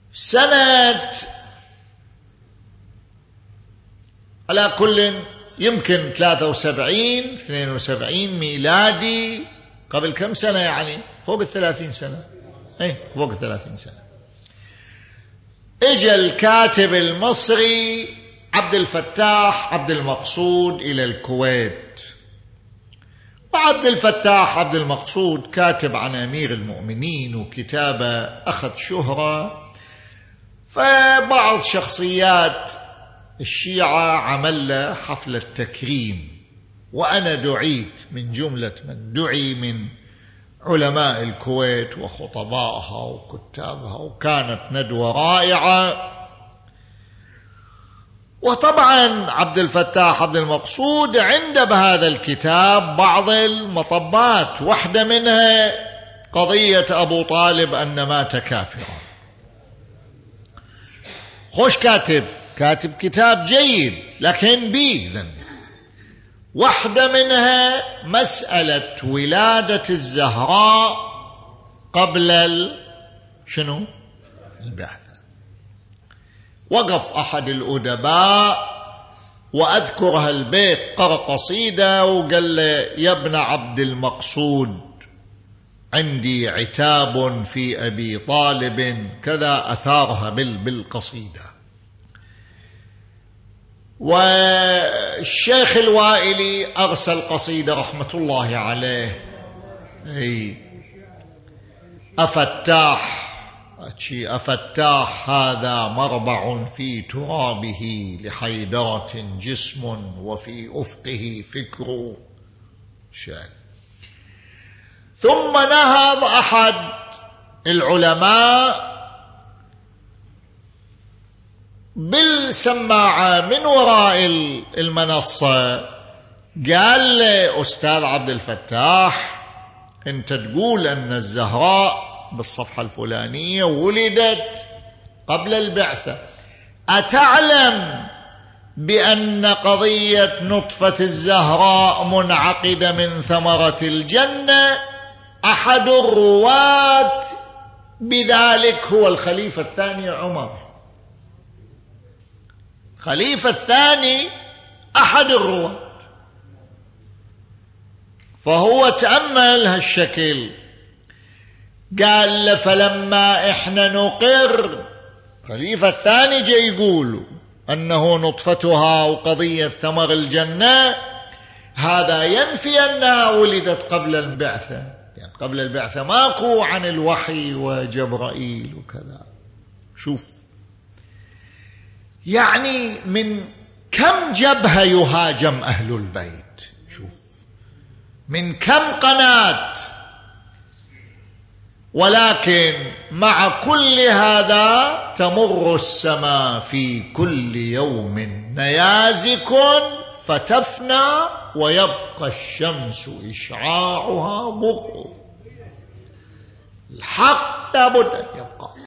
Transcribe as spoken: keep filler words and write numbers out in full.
سنة على كل يمكن ثلاثة وسبعين اثنين وسبعين ميلادي، قبل كم سنة يعني؟ فوق الثلاثين سنة. ايه فوق الثلاثين سنة. اجى الكاتب المصري عبد الفتاح عبد المقصود إلى الكويت، وعبد الفتاح عبد المقصود كاتب عن أمير المؤمنين، وكتابه أخذ شهرة، فبعض شخصيات الشيعة عمل له حفلة تكريم، وأنا دعيت من جملة من دعي من علماء الكويت وخطبائها وكتابها، وكانت ندوة رائعة. وطبعا عبد الفتاح عبد المقصود عنده بهذا الكتاب بعض المطبات، واحدة منها قضية أبو طالب أن مات كافرا. خوش كاتب، كاتب كتاب جيد، لكن بي ذنب. واحدة منها مسألة ولادة الزهراء قبل ال... شنو؟ البعثة. وقف أحد الأدباء وأذكر هالبيت، قرأ قصيدة وقال له: يا ابن عبد المقصود، عندي عتاب في أبي طالب، كذا أثارها بالقصيدة. والشيخ الوائلي أرسل قصيدة رحمة الله عليه: أي أفتاح أفتاح هذا مربع في ترابه لحيدرة جسم وفي أفقه فكر شيء. ثم نهض أحد العلماء بالسماعة من وراء المنصة، قال له: أستاذ عبد الفتاح، أنت تقول أن الزهراء بالصفحة الفلانية ولدت قبل البعثة، أتعلم بأن قضية نطفة الزهراء منعقدة من ثمرة الجنة؟ أحد الرواة بذلك هو الخليفة الثاني عمر. خليفة الثاني أحد الرواة، فهو تأمل هالشكل. قال له: فلما إحنا نقر، خليفة الثاني جاي يقول أنه نطفتها وقضية ثمر الجنة، هذا ينفي أنها ولدت قبل البعثة، يعني قبل البعثة ماكو عن الوحي وجبرائيل وكذا. شوف يعني من كم جبهة يهاجم أهل البيت، شوف من كم قناة. ولكن مع كل هذا تمر السماء في كل يوم نيازك فتفنى، ويبقى الشمس إشعاعها بغض. الحق لابد أن يبقى.